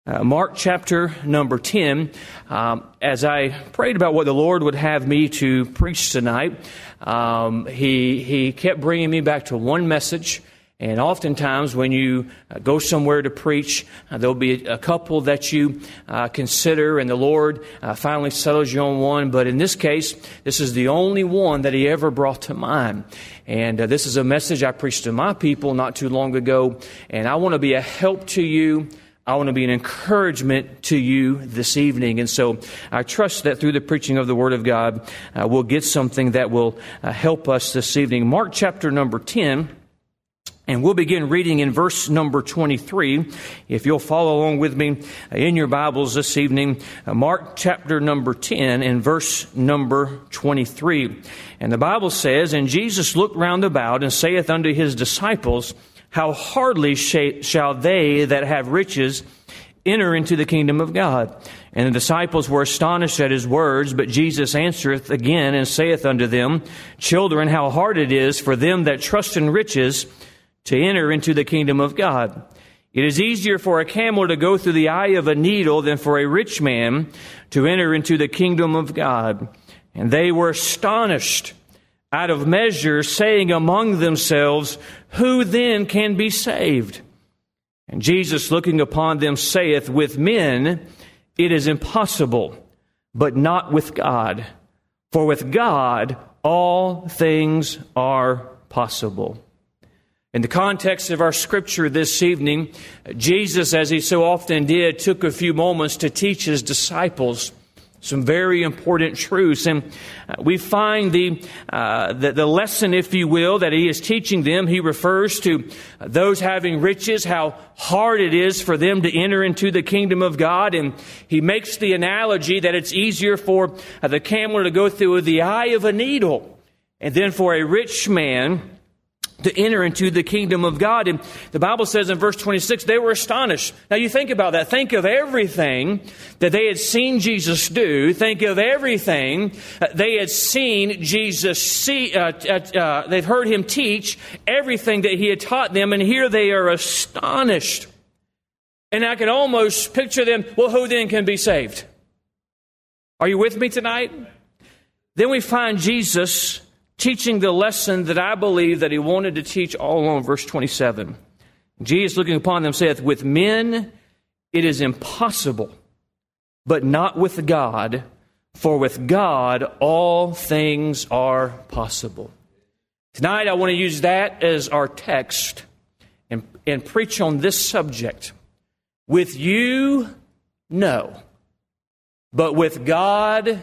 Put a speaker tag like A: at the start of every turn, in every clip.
A: Mark chapter number 10. As I prayed about what the Lord would have me to preach tonight, He kept bringing me back to one message. And oftentimes when you go somewhere to preach, there'll be a couple that you consider, and the Lord finally settles you on one. But in this case, this is the only one that He ever brought to mind. And this is a message I preached to my people not too long ago. And I want to be a help to you. I want to be an encouragement to you this evening. And so I trust that through the preaching of the Word of God, we'll get something that will help us this evening. Mark chapter number 10, and we'll begin reading in verse number 23. If you'll follow along with me in your Bibles this evening, Mark chapter number 10 and verse number 23. And the Bible says, "And Jesus looked round about and saith unto his disciples, How hardly shall they that have riches enter into the kingdom of God? And the disciples were astonished at his words, but Jesus answereth again and saith unto them, Children, how hard it is for them that trust in riches to enter into the kingdom of God. It is easier for a camel to go through the eye of a needle than for a rich man to enter into the kingdom of God. And they were astonished out of measure, saying among themselves, Who then can be saved? And Jesus, looking upon them, saith, With men it is impossible, but not with God. For with God all things are possible." In the context of our scripture this evening, Jesus, as He so often did, took a few moments to teach His disciples some very important truths. And we find the lesson, if you will, that He is teaching them. He refers to those having riches, how hard it is for them to enter into the kingdom of God. And He makes the analogy that it's easier for the camel to go through the eye of a needle, and then for a rich man to enter into the kingdom of God. And the Bible says in verse 26, they were astonished. Now you think about that. Think of everything that they had seen Jesus do. Think of everything they had seen Jesus see. They've heard Him teach, everything that He had taught them. And here they are astonished. And I can almost picture them, well, who then can be saved? Are you with me tonight? Then we find Jesus teaching the lesson that I believe that He wanted to teach all along, verse 27. Jesus, looking upon them, saith, With men it is impossible, but not with God, for with God all things are possible. Tonight I want to use that as our text and preach on this subject. With you, no. But with God,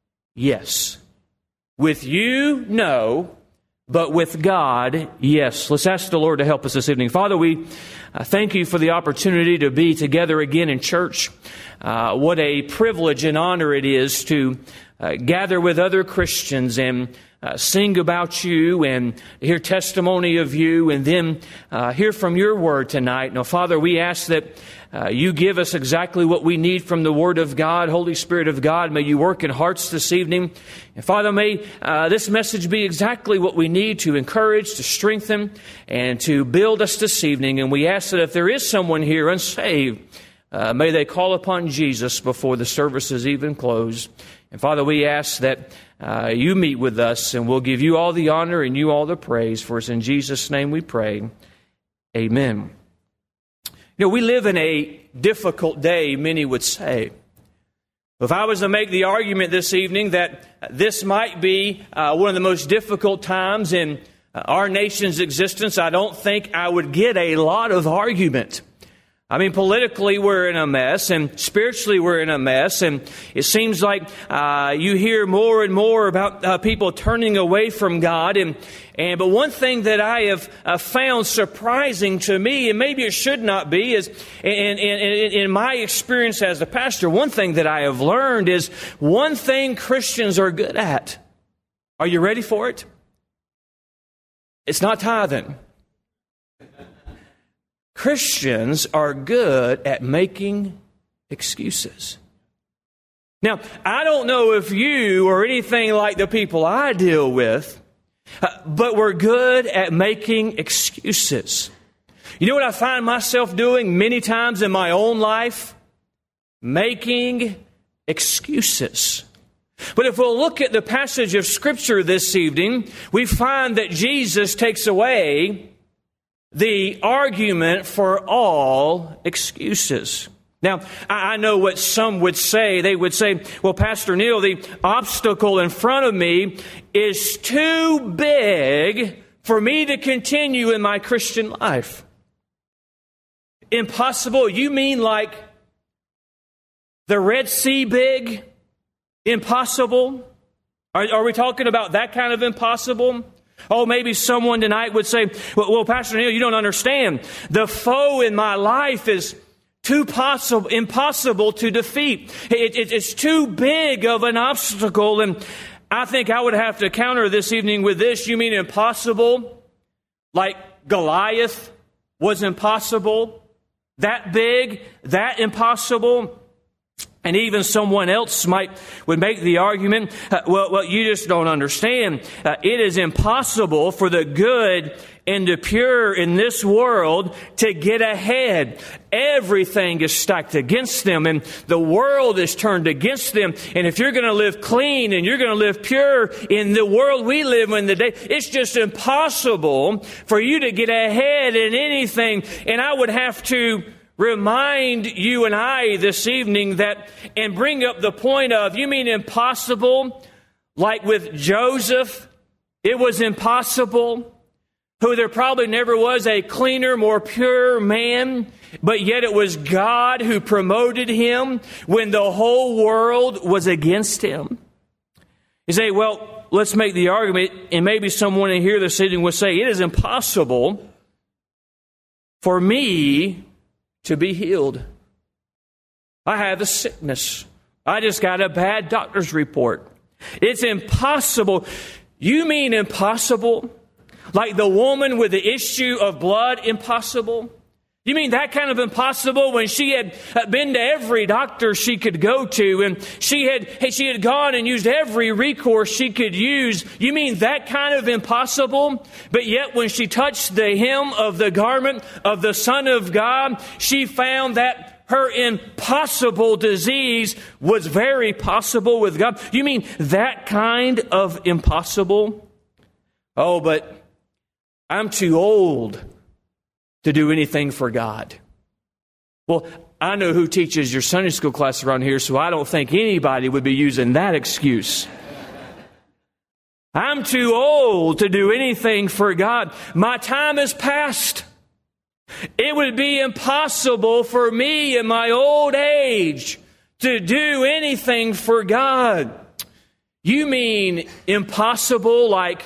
A: yes. With you, no, but with God, yes. Let's ask the Lord to help us this evening. Father, we thank You for the opportunity to be together again in church. What a privilege and honor it is to gather with other Christians and sing about You and hear testimony of You and then hear from Your Word tonight. Now, Father, we ask that You give us exactly what we need from the Word of God. Holy Spirit of God, may You work in hearts this evening. And Father, may this message be exactly what we need to encourage, to strengthen, and to build us this evening. And we ask that if there is someone here unsaved, may they call upon Jesus before the service is even closed. And Father, we ask that You meet with us, and we'll give You all the honor and You all the praise. For it's in Jesus' name we pray. Amen. You know, we live in a difficult day, many would say. If I was to make the argument this evening that this might be one of the most difficult times in our nation's existence, I don't think I would get a lot of argument. I mean, politically we're in a mess, and spiritually we're in a mess, and it seems like you hear more and more about people turning away from God. But one thing that I have found surprising to me, and maybe it should not be, is in my experience as a pastor, one thing that I have learned is one thing Christians are good at. Are you ready for it? It's not tithing. Christians are good at making excuses. Now, I don't know if you are anything like the people I deal with, but we're good at making excuses. You know what I find myself doing many times in my own life? making excuses. But if we'll look at the passage of Scripture this evening, we find that Jesus takes away the argument for all excuses. Now, I know what some would say. They would say, well, Pastor Neil, the obstacle in front of me is too big for me to continue in my Christian life. Impossible? You mean like the Red Sea big? Impossible? Are we talking about that kind of impossible? Oh, maybe someone tonight would say, well, Pastor Neil, you don't understand. The foe in my life is impossible to defeat. It's too big of an obstacle. And I think I would have to counter this evening with this. You mean impossible? Like Goliath was impossible? That big? That impossible? And even someone else would make the argument, well, you just don't understand. It is impossible for the good and the pure in this world to get ahead. Everything is stacked against them, and the world is turned against them. And if you're going to live clean and you're going to live pure in the world we live in today, it's just impossible for you to get ahead in anything. And I would have to remind you and I this evening that, and bring up the point of, you mean impossible? Like with Joseph, it was impossible, who there probably never was a cleaner, more pure man, but yet it was God who promoted him when the whole world was against him. You say, well, let's make the argument, and maybe someone in here this evening would say, it is impossible for me to be healed. I have a sickness. I just got a bad doctor's report. It's impossible. You mean impossible? Like the woman with the issue of blood, impossible? You mean that kind of impossible when she had been to every doctor she could go to, and she had gone and used every recourse she could use? You mean that kind of impossible? But yet when she touched the hem of the garment of the Son of God, she found that her impossible disease was very possible with God. You mean that kind of impossible? Oh, but I'm too old to do anything for God. Well, I know who teaches your Sunday school class around here, so I don't think anybody would be using that excuse. I'm too old to do anything for God. My time is past. It would be impossible for me in my old age to do anything for God. You mean impossible like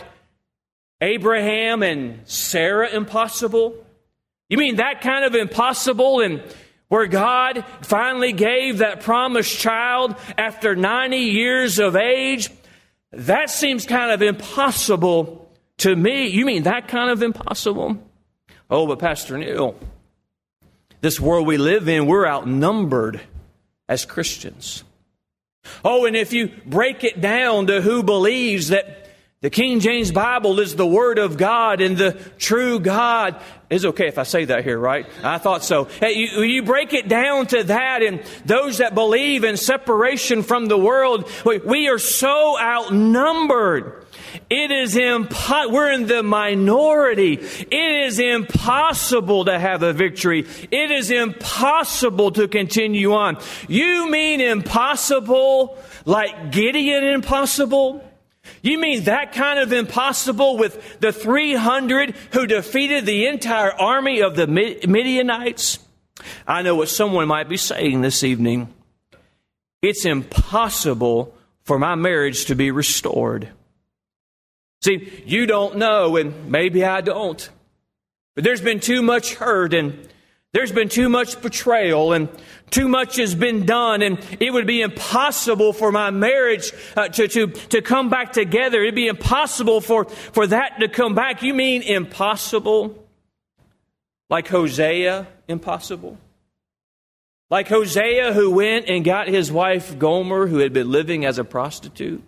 A: Abraham and Sarah impossible? You mean that kind of impossible, and where God finally gave that promised child after 90 years of age? That seems kind of impossible to me. You mean that kind of impossible? Oh, but Pastor Neil, this world we live in, we're outnumbered as Christians. Oh, and if you break it down to who believes that the King James Bible is the Word of God and the true God. It's okay if I say that here, right? I thought so. Hey, you break it down to that, and those that believe in separation from the world, we are so outnumbered. It is we're in the minority. It is impossible to have a victory. It is impossible to continue on. You mean impossible like Gideon impossible? You mean that kind of impossible with the 300 who defeated the entire army of the Midianites? I know what someone might be saying this evening. It's impossible for my marriage to be restored. See, you don't know, and maybe I don't. But there's been too much hurt, and there's been too much betrayal, and too much has been done, and it would be impossible for my marriage to come back together. It'd be impossible for that to come back. You mean impossible? Like Hosea, impossible? Like Hosea, who went and got his wife Gomer, who had been living as a prostitute,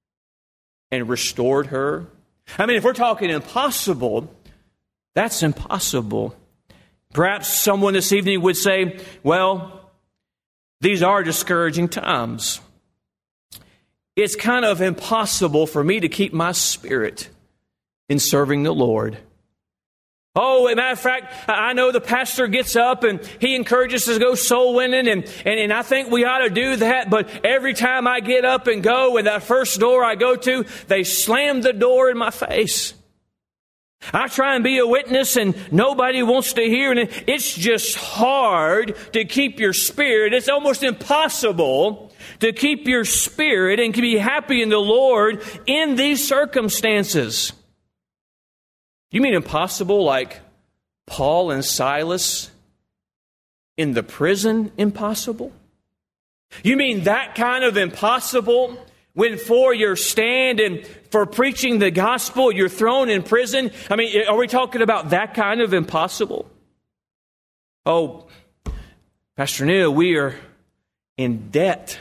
A: and restored her? I mean, if we're talking impossible, that's impossible. Perhaps someone this evening would say, well, These are discouraging times. It's kind of impossible for me to keep my spirit in serving the Lord. Oh, as a matter of fact, I know the pastor gets up and he encourages us to go soul winning, and I think we ought to do that. But every time I get up and go, and that first door I go to, they slam the door in my face. I try and be a witness and nobody wants to hear. And it's just hard to keep your spirit. It's almost impossible to keep your spirit and to be happy in the Lord in these circumstances. You mean impossible like Paul and Silas in the prison impossible? You mean that kind of impossible when for your stand and for preaching the gospel you're thrown in prison? I mean, are we talking about that kind of impossible? Oh, Pastor Neil, we are in debt.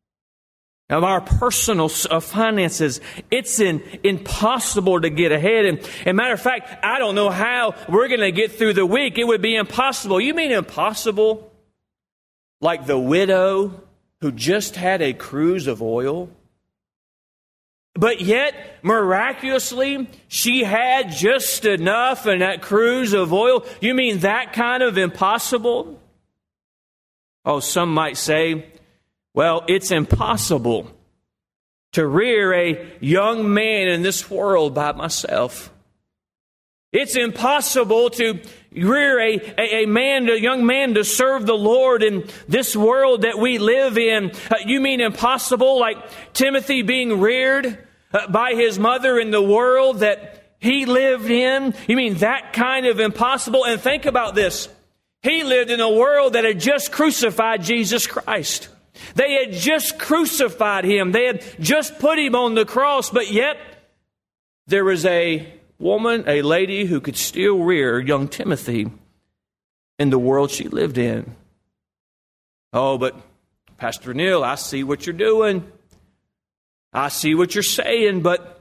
A: Of our personal finances, it's impossible to get ahead. And matter of fact, I don't know how we're going to get through the week. It would be impossible. You mean impossible? Like the widow who just had a cruse of oil? But yet, miraculously, she had just enough in that cruse of oil. You mean that kind of impossible? Oh, some might say, well, it's impossible to rear a young man in this world by myself. It's impossible to rear a young man to serve the Lord in this world that we live in. You mean impossible like Timothy being reared by his mother in the world that he lived in? You mean that kind of impossible? And think about this. He lived in a world that had just crucified Jesus Christ. They had just crucified him. They had just put him on the cross. But yet, there was a woman, a lady who could still rear young Timothy in the world she lived in. Oh, but Pastor Neil, I see what you're doing. I see what you're saying, but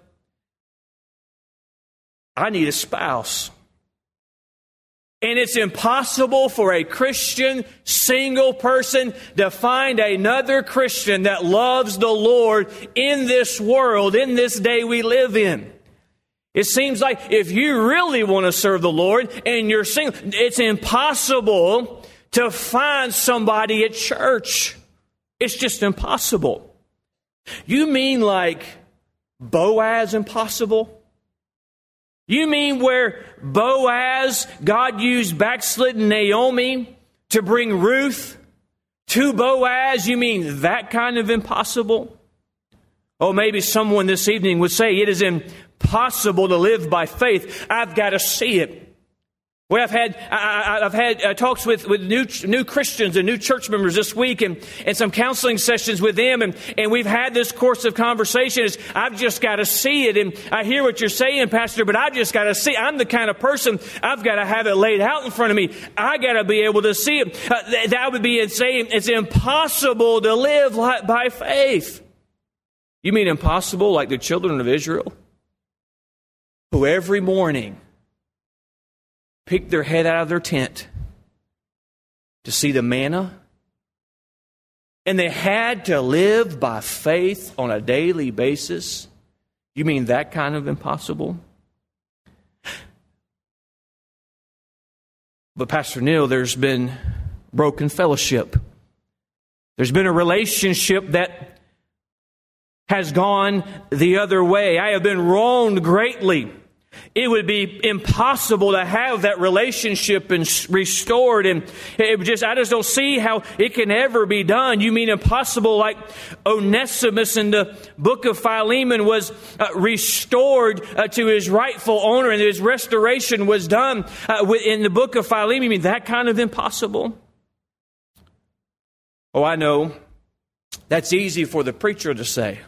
A: I need a spouse. And it's impossible for a Christian single person to find another Christian that loves the Lord in this world, in this day we live in. It seems like if you really want to serve the Lord and you're single, it's impossible to find somebody at church. It's just impossible. You mean like Boaz impossible? You mean where Boaz, God used backslidden Naomi to bring Ruth to Boaz? You mean that kind of impossible? Oh, maybe someone this evening would say it is impossible to live by faith. I've got to see it. Well, I've had talks with new Christians and new church members this week, and some counseling sessions with them, and we've had this course of conversation. Is I've just got to see it, and I hear what you're saying, Pastor, but I've just got to see. I'm the kind of person I've got to have it laid out in front of me. I got to be able to see it. That would be saying it's impossible to live by faith. You mean impossible, like the children of Israel, who every morning picked their head out of their tent to see the manna, and they had to live by faith on a daily basis? You mean that kind of impossible? But Pastor Neil, there's been broken fellowship. There's been a relationship that has gone the other way. I have been wronged greatly. It would be impossible to have that relationship restored, and I just don't see how it can ever be done. You mean impossible like Onesimus in the book of Philemon was restored to his rightful owner, and his restoration was done in the book of Philemon? You mean that kind of impossible? Oh, I know. That's easy for the preacher to say.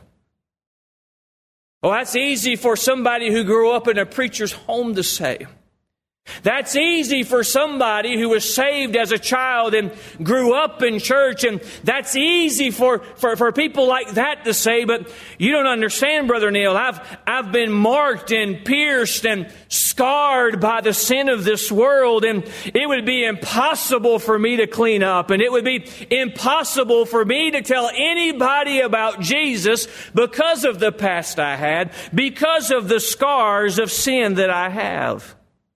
A: Oh, that's easy for somebody who grew up in a preacher's home to say. That's easy for somebody who was saved as a child and grew up in church, and that's easy for people like that to say, but you don't understand, Brother Neil. I've been marked and pierced and scarred by the sin of this world, and it would be impossible for me to clean up, and it would be impossible for me to tell anybody about Jesus because of the past I had, because of the scars of sin that I have.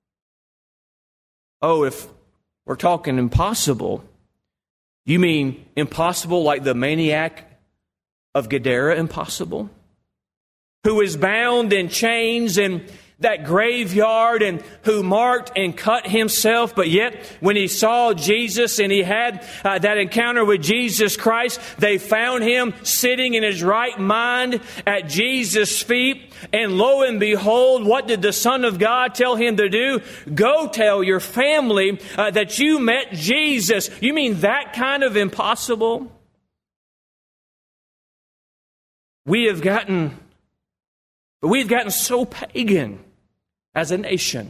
A: Oh, if we're talking impossible, you mean impossible like the maniac of Gadara impossible? Who is bound in chains in that graveyard and who marked and cut himself, but yet when he saw Jesus and he had that encounter with Jesus Christ, they found him sitting in his right mind at Jesus' feet. And lo and behold, what did the Son of God tell him to do? Go tell your family that you met Jesus. You mean that kind of impossible? We've gotten so pagan as a nation.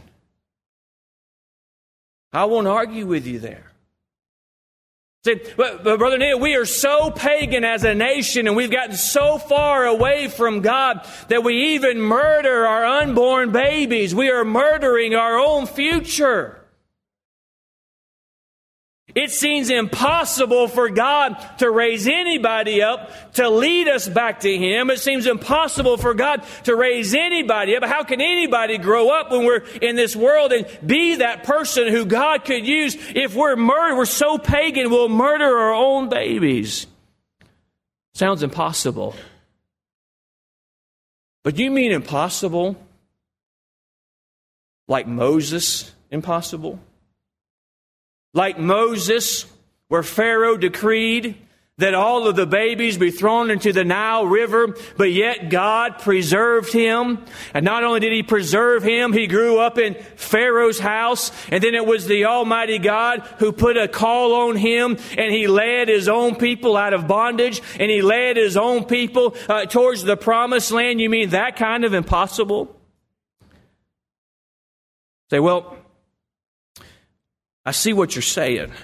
A: I won't argue with you there. See, but Brother Neil, we are so pagan as a nation, and we've gotten so far away from God that we even murder our unborn babies. We are murdering our own future. It seems impossible for God to raise anybody up to lead us back to Him. It seems impossible for God to raise anybody up. How can anybody grow up when we're in this world and be that person who God could use? If we're so pagan, we'll murder our own babies. Sounds impossible. But you mean impossible? Like Moses, impossible? Like Moses, where Pharaoh decreed that all of the babies be thrown into the Nile River, but yet God preserved him. And not only did He preserve him, he grew up in Pharaoh's house. And then it was the Almighty God who put a call on him, and He led His own people out of bondage, and He led His own people towards the promised land. You mean that kind of impossible? Say, well, I see what you're saying.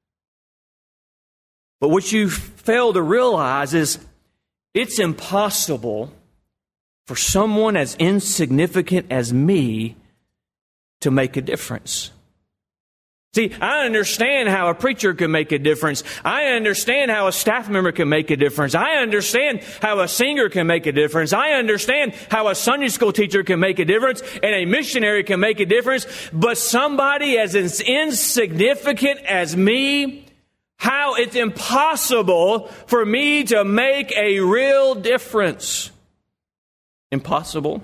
A: But what you fail to realize is it's impossible for someone as insignificant as me to make a difference. See, I understand how a preacher can make a difference. I understand how a staff member can make a difference. I understand how a singer can make a difference. I understand how a Sunday school teacher can make a difference and a missionary can make a difference. But somebody as insignificant as me, how it's impossible for me to make a real difference. Impossible?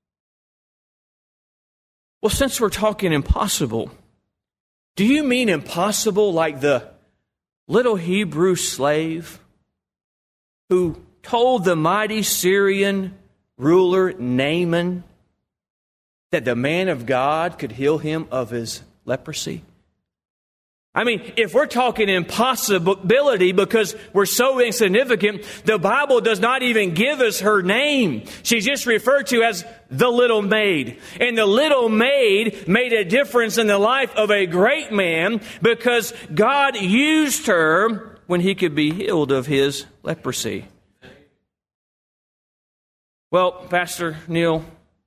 A: Well, since we're talking impossible, do you mean impossible like the little Hebrew slave who told the mighty Syrian ruler Naaman that the man of God could heal him of his leprosy? I mean, if we're talking impossibility because we're so insignificant, the Bible does not even give us her name. She's just referred to as the little maid. And the little maid made a difference in the life of a great man because God used her when He could be healed of his leprosy. Well, Pastor Neil,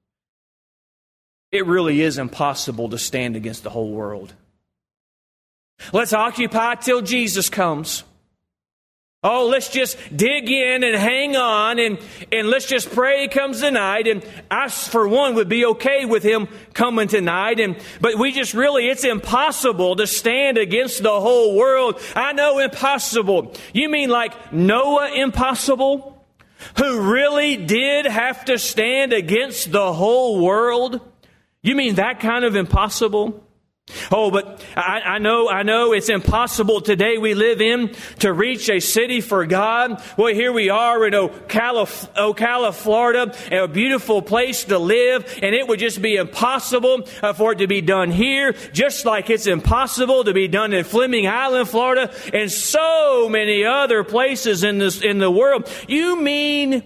A: it really is impossible to stand against the whole world. Let's occupy till Jesus comes. Oh, let's just dig in and hang on and let's just pray He comes tonight. And I, for one, would be okay with Him coming tonight. But it's impossible to stand against the whole world. I know impossible. You mean like Noah impossible? Who really did have to stand against the whole world? You mean that kind of impossible? Oh, but I know it's impossible today we live in to reach a city for God. Well, here we are in Ocala, Florida, a beautiful place to live, and it would just be impossible for it to be done here, just like it's impossible to be done in Fleming Island, Florida, and so many other places in the world. You mean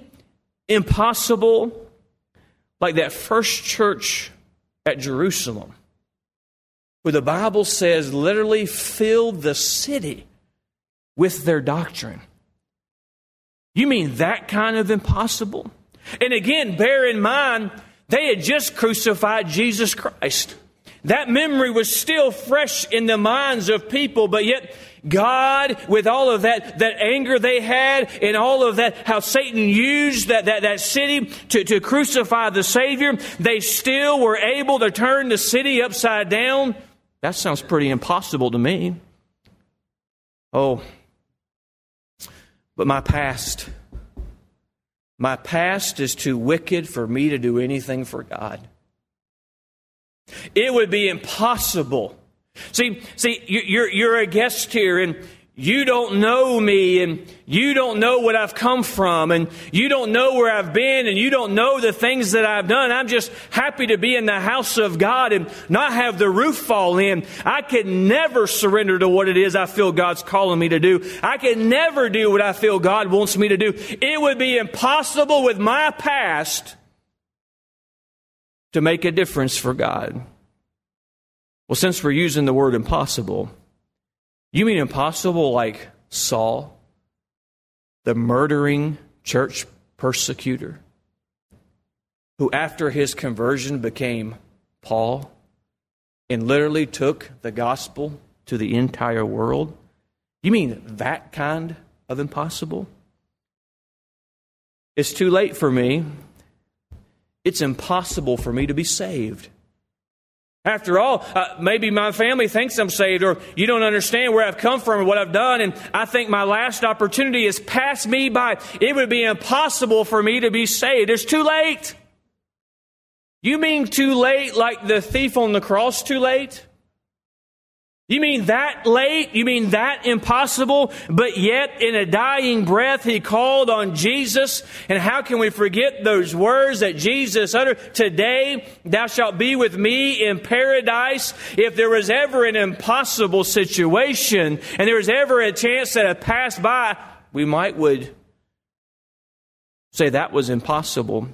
A: impossible like that first church at Jerusalem? who the Bible says literally filled the city with their doctrine. You mean that kind of impossible? And again, bear in mind, they had just crucified Jesus Christ. That memory was still fresh in the minds of people, but yet God, with all of that anger they had and all of that, how Satan used that city to crucify the Savior, they still were able to turn the city upside down. That sounds pretty impossible to me. Oh, but my past is too wicked for me to do anything for God. It would be impossible. See, you're a guest here, and you don't know me, and you don't know what I've come from, and you don't know where I've been, and you don't know the things that I've done. I'm just happy to be in the house of God and not have the roof fall in. I could never surrender to what it is I feel God's calling me to do. I could never do what I feel God wants me to do. It would be impossible with my past to make a difference for God. Well, since we're using the word impossible, you mean impossible like Saul, the murdering church persecutor, who after his conversion became Paul and literally took the gospel to the entire world? You mean that kind of impossible? It's too late for me. It's impossible for me to be saved. After all, maybe my family thinks I'm saved, or you don't understand where I've come from or what I've done, and I think my last opportunity has passed me by. It would be impossible for me to be saved. It's too late. You mean too late like the thief on the cross too late? You mean that late? You mean that impossible? But yet, in a dying breath, he called on Jesus. And how can we forget those words that Jesus uttered? Today, thou shalt be with me in paradise. If there was ever an impossible situation, and there was ever a chance that had passed by, we would say that was impossible.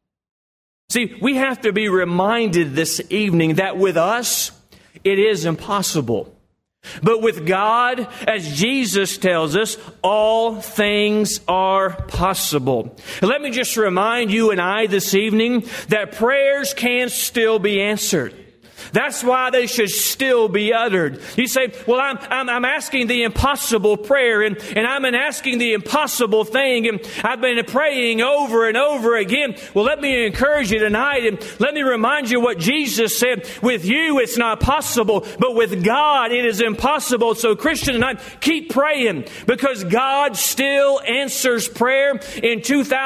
A: See, we have to be reminded this evening that with us, it is impossible. But with God, as Jesus tells us, all things are possible. Let me just remind you and I this evening that prayers can still be answered. That's why they should still be uttered. You say, well, I'm asking the impossible prayer, and I'm asking the impossible thing, and I've been praying over and over again. Well, let me encourage you tonight, and let me remind you what Jesus said. With you, it's not possible, but with God, it is impossible. So, Christian, tonight, keep praying, because God still answers prayer in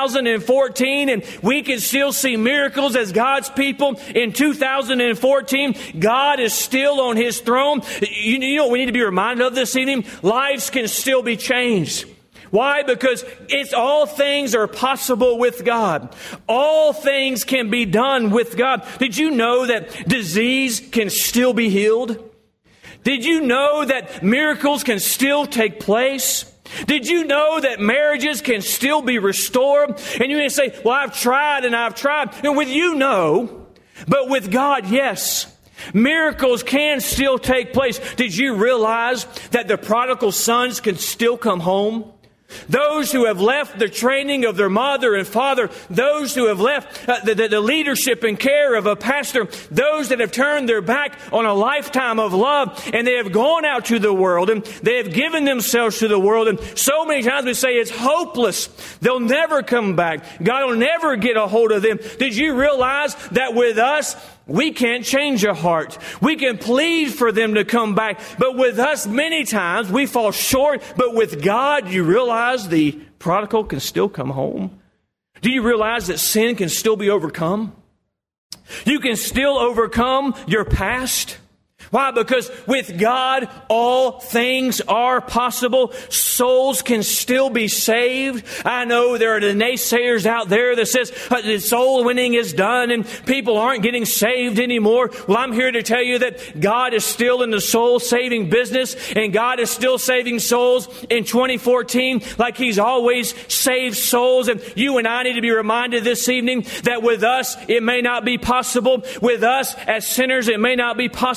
A: 2014, and we can still see miracles as God's people in 2014. God is still on His throne. You know what we need to be reminded of this evening? Lives can still be changed. Why? Because all things are possible with God. All things can be done with God. Did you know that disease can still be healed? Did you know that miracles can still take place? Did you know that marriages can still be restored? And you may say, well, I've tried and I've tried. And with you, no. But with God, yes. Miracles can still take place. Did you realize that the prodigal sons can still come home? Those who have left the training of their mother and father, those who have left the leadership and care of a pastor, those that have turned their back on a lifetime of love, and they have gone out to the world and they have given themselves to the world. And so many times we say it's hopeless. They'll never come back. God will never get a hold of them. Did you realize that with us, we can't change a heart. We can plead for them to come back. But with us, many times, we fall short. But with God, you realize the prodigal can still come home. Do you realize that sin can still be overcome? You can still overcome your past. Why? Because with God, all things are possible. Souls can still be saved. I know there are the naysayers out there that says soul winning is done and people aren't getting saved anymore. Well, I'm here to tell you that God is still in the soul saving business, and God is still saving souls in 2014 like He's always saved souls. And you and I need to be reminded this evening that with us, it may not be possible. With us as sinners, it may not be possible.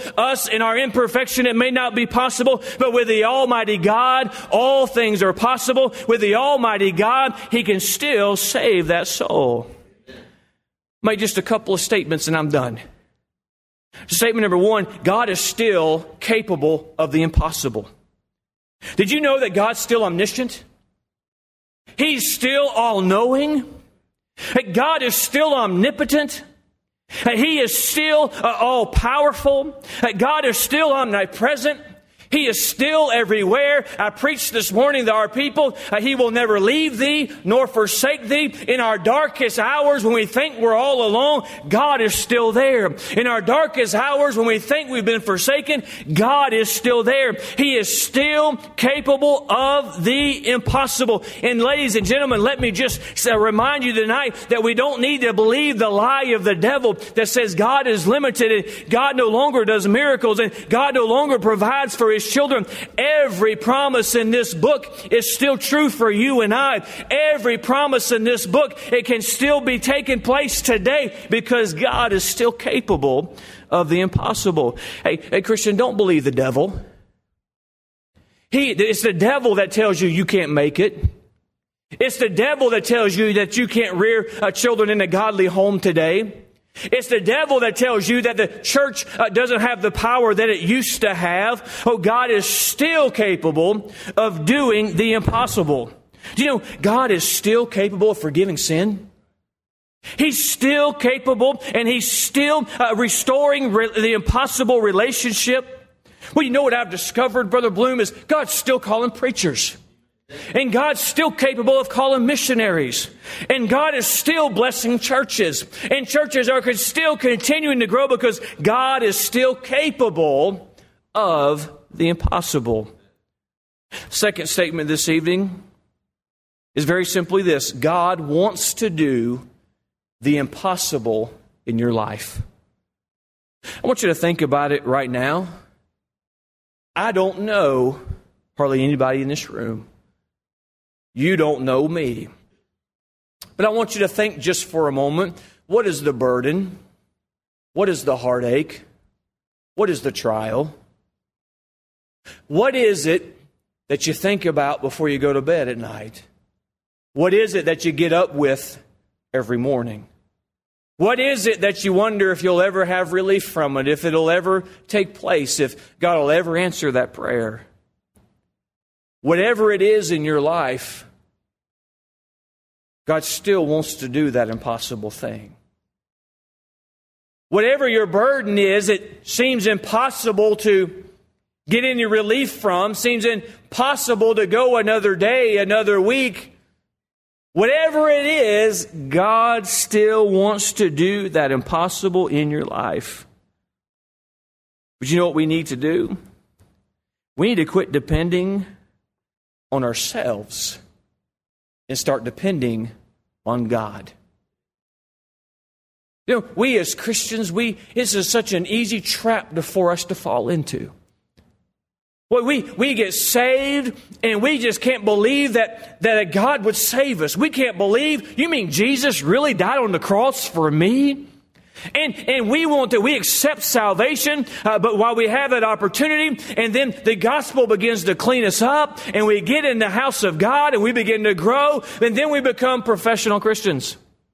A: Us in our imperfection, it may not be possible, but with the Almighty God, all things are possible. With the Almighty God, He can still save that soul. Make just a couple of statements and I'm done. Statement number one, God is still capable of the impossible. Did you know that God's still omniscient? He's still all-knowing. That God is still omnipotent. That He is still all-powerful. That God is still omnipresent. He is still everywhere. I preached this morning to our people, He will never leave thee nor forsake thee. In our darkest hours when we think we're all alone, God is still there. In our darkest hours when we think we've been forsaken, God is still there. He is still capable of the impossible. And ladies and gentlemen, let me just remind you tonight that we don't need to believe the lie of the devil that says God is limited and God no longer does miracles and God no longer provides for His children. Every promise in this book is still true for you and I. Every promise in this book, it can still be taking place today because God is still capable of the impossible. Hey, Christian, don't believe the devil. It's the devil that tells you can't make it. It's the devil that tells you that you can't rear children in a godly home today. It's the devil that tells you that the church doesn't have the power that it used to have. Oh, God is still capable of doing the impossible. Do you know God is still capable of forgiving sin? He's still capable and He's still restoring the impossible relationship. Well, you know what I've discovered, Brother Bloom, is God's still calling preachers. And God's still capable of calling missionaries. And God is still blessing churches. And churches are still continuing to grow because God is still capable of the impossible. Second statement this evening is very simply this. God wants to do the impossible in your life. I want you to think about it right now. I don't know hardly anybody in this room. You don't know me. But I want you to think just for a moment, what is the burden? What is the heartache? What is the trial? What is it that you think about before you go to bed at night? What is it that you get up with every morning? What is it that you wonder if you'll ever have relief from it, if it'll ever take place, if God will ever answer that prayer? Whatever it is in your life, God still wants to do that impossible thing. Whatever your burden is, it seems impossible to get any relief from, seems impossible to go another day, another week. Whatever it is, God still wants to do that impossible in your life. But you know what we need to do? We need to quit depending on ourselves and start depending on God. You know, we as Christians, this is such an easy trap for us to fall into. Well, we get saved and we just can't believe that God would save us. We can't believe, you mean Jesus really died on the cross for me? And we accept salvation, but while we have that opportunity, and then the gospel begins to clean us up, and we get in the house of God, and we begin to grow, and then we become professional Christians.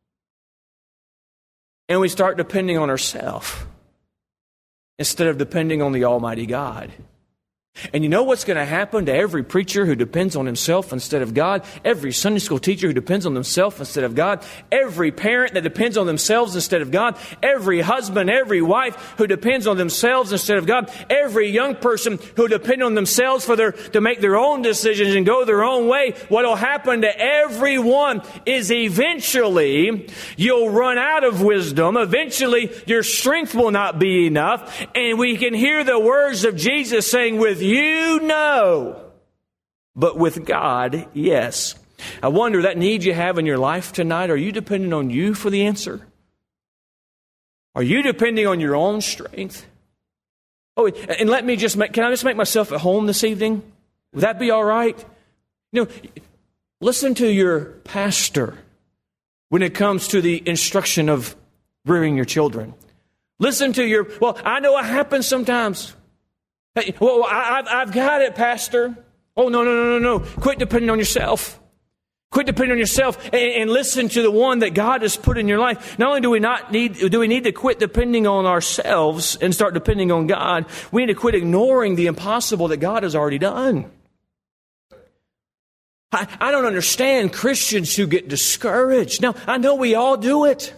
A: And we start depending on ourselves instead of depending on the Almighty God. And you know what's going to happen to every preacher who depends on himself instead of God? Every Sunday school teacher who depends on themselves instead of God? Every parent that depends on themselves instead of God? Every husband, every wife who depends on themselves instead of God? Every young person who depends on themselves to make their own decisions and go their own way? What will happen to everyone is eventually you'll run out of wisdom. Eventually your strength will not be enough. And we can hear the words of Jesus saying, with you, no. But with God, yes. I wonder, that need you have in your life tonight, are you depending on you for the answer? Are you depending on your own strength? Oh, and can I just make myself at home this evening? Would that be all right? You know, listen to your pastor when it comes to the instruction of rearing your children. Listen to well, I know it happens sometimes. Hey, well, I've got it, Pastor. Oh, no. Quit depending on yourself. Quit depending on yourself and listen to the one that God has put in your life. Not only do we need to quit depending on ourselves and start depending on God, we need to quit ignoring the impossible that God has already done. I don't understand Christians who get discouraged. Now, I know we all do it.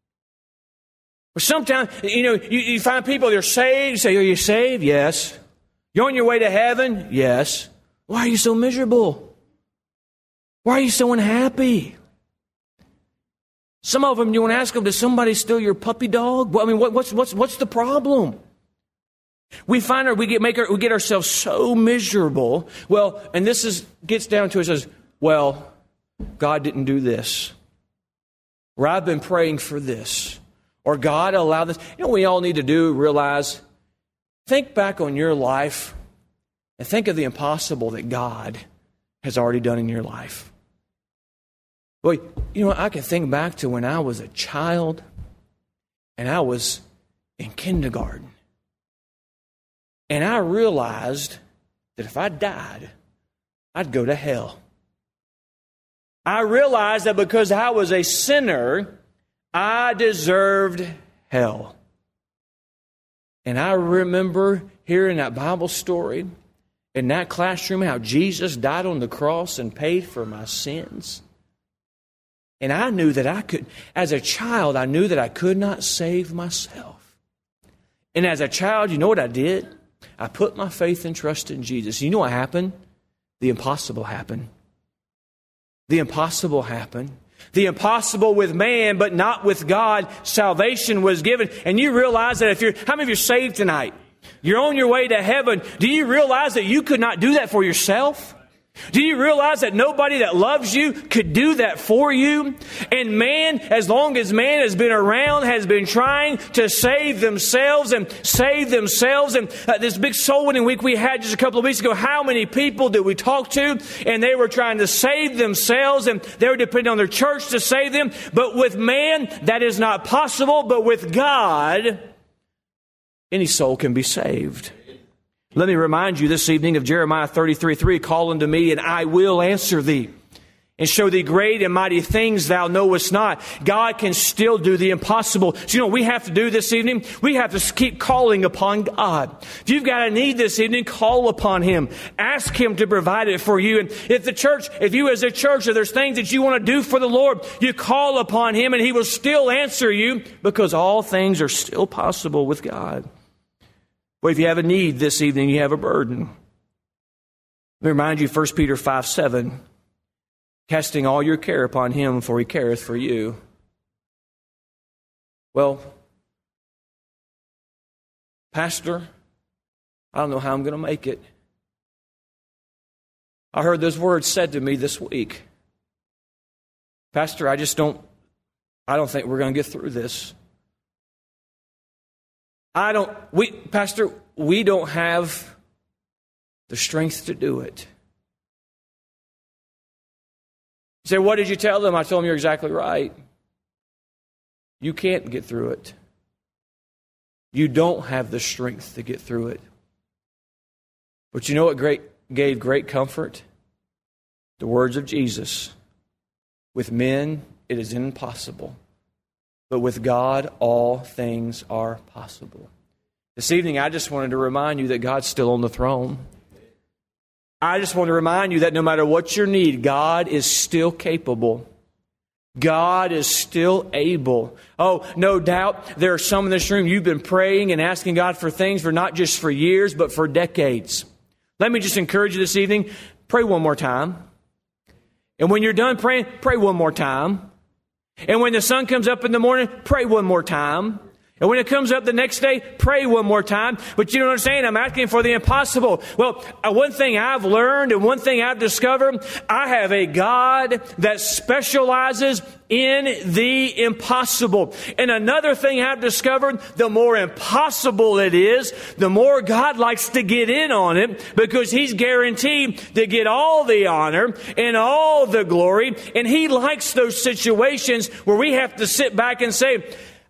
A: But sometimes, you find people, they're saved. You say, are you saved? Yes. You're on your way to heaven? Yes. Why are you so miserable? Why are you so unhappy? Some of them, you want to ask them, does somebody steal your puppy dog? Well, I mean, what's the problem? We find we get ourselves so miserable. Well, and gets down to it, says, well, God didn't do this. Or I've been praying for this. Or God allowed this. You know what we all need to do, realize, think back on your life and think of the impossible that God has already done in your life. Well, I can think back to when I was a child and I was in kindergarten. And I realized that if I died, I'd go to hell. I realized that because I was a sinner, I deserved hell. And I remember hearing that Bible story in that classroom, how Jesus died on the cross and paid for my sins. And I knew that as a child, I knew that I could not save myself. And as a child, you know what I did? I put my faith and trust in Jesus. You know what happened? The impossible happened. The impossible happened. The impossible with man, but not with God. Salvation was given. And you realize that how many of you are saved tonight? You're on your way to heaven. Do you realize that you could not do that for yourself? Do you realize that nobody that loves you could do that for you? And man, as long as man has been around, has been trying to save themselves. And this big soul winning week we had just a couple of weeks ago, how many people did we talk to? And they were trying to save themselves, and they were depending on their church to save them. But with man, that is not possible. But with God, any soul can be saved. Let me remind you this evening of Jeremiah 33:3, call unto me, and I will answer thee, and show thee great and mighty things thou knowest not. God can still do the impossible. So you know what we have to do this evening? We have to keep calling upon God. If you've got a need this evening, call upon Him. Ask Him to provide it for you. And if you as a church, if there's things that you want to do for the Lord, you call upon Him and He will still answer you, because all things are still possible with God. Well, if you have a need this evening, you have a burden. Let me remind you, 1 Peter 5:7, casting all your care upon Him, for He careth for you. Well, Pastor, I don't know how I'm going to make it. I heard those words said to me this week. Pastor, I don't think we're going to get through this. Pastor, we don't have the strength to do it. You say, what did you tell them? I told them, you're exactly right. You can't get through it. You don't have the strength to get through it. But you know what gave great comfort? The words of Jesus. With men, it is impossible. But with God, all things are possible. This evening, I just wanted to remind you that God's still on the throne. I just want to remind you that no matter what your need, God is still capable. God is still able. Oh, no doubt there are some in this room, you've been praying and asking God for things for not just for years, but for decades. Let me just encourage you this evening, pray one more time. And when you're done praying, pray one more time. And when the sun comes up in the morning, pray one more time. And when it comes up the next day, pray one more time. But you don't understand, I'm asking for the impossible. Well, one thing I've learned and one thing I've discovered, I have a God that specializes in the impossible. And another thing I've discovered, the more impossible it is, the more God likes to get in on it, because He's guaranteed to get all the honor and all the glory. And He likes those situations where we have to sit back and say,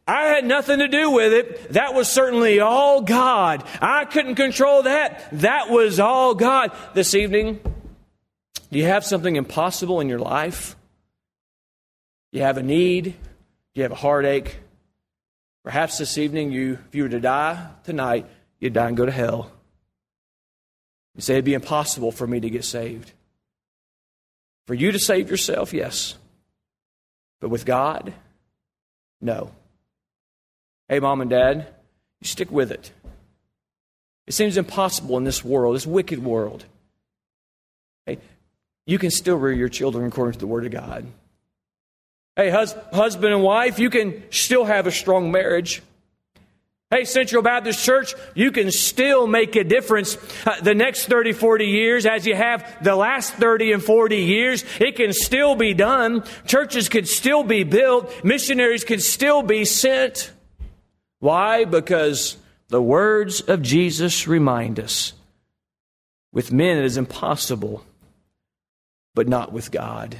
A: I had nothing to do with it. That was certainly all God. I couldn't control that. That was all God. This evening, do you have something impossible in your life? You have a need? You have a heartache? Perhaps this evening, if you were to die tonight, you'd die and go to hell. You say, it'd be impossible for me to get saved. For you to save yourself, yes. But with God, no. Hey, Mom and Dad, you stick with it. It seems impossible in this world, this wicked world. Hey, you can still rear your children according to the Word of God. Hey, husband and wife, you can still have a strong marriage. Hey, Central Baptist Church, you can still make a difference the next 30, 40 years as you have the last 30 and 40 years. It can still be done. Churches could still be built. Missionaries could still be sent. Why? Because the words of Jesus remind us, with men it is impossible, but not with God.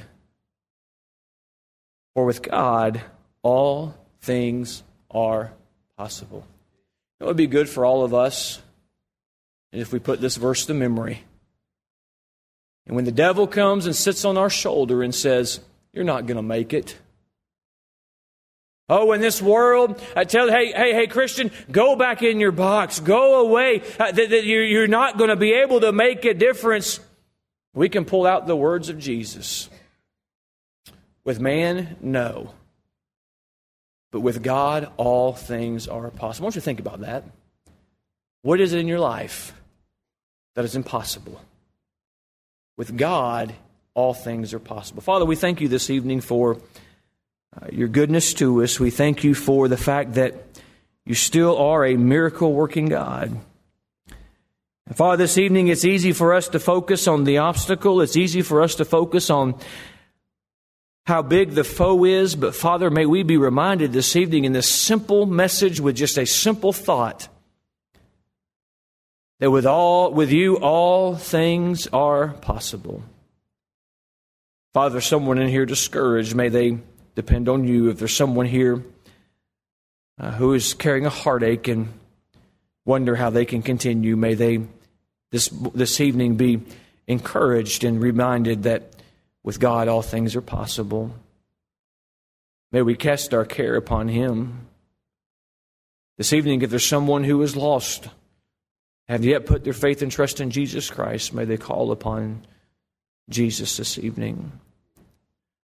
A: For with God, all things are possible. It would be good for all of us if we put this verse to memory. And when the devil comes and sits on our shoulder and says, you're not going to make it. Oh, in this world, I tell you, hey, Christian, go back in your box. Go away. You're not going to be able to make a difference. We can pull out the words of Jesus. With man, no. But with God, all things are possible. I want you to think about that. What is it in your life that is impossible? With God, all things are possible. Father, we thank you this evening for your goodness to us. We thank you for the fact that you still are a miracle-working God. And Father, this evening it's easy for us to focus on the obstacle. It's easy for us to focus on how big the foe is. But Father, may we be reminded this evening in this simple message with just a simple thought that with you all things are possible. Father, there's someone in here discouraged. May they depend on you. If there's someone here who is carrying a heartache and wonder how they can continue, may they this evening be encouraged and reminded that with God, all things are possible. May we cast our care upon Him. This evening, if there's someone who is lost, have yet put their faith and trust in Jesus Christ, may they call upon Jesus this evening.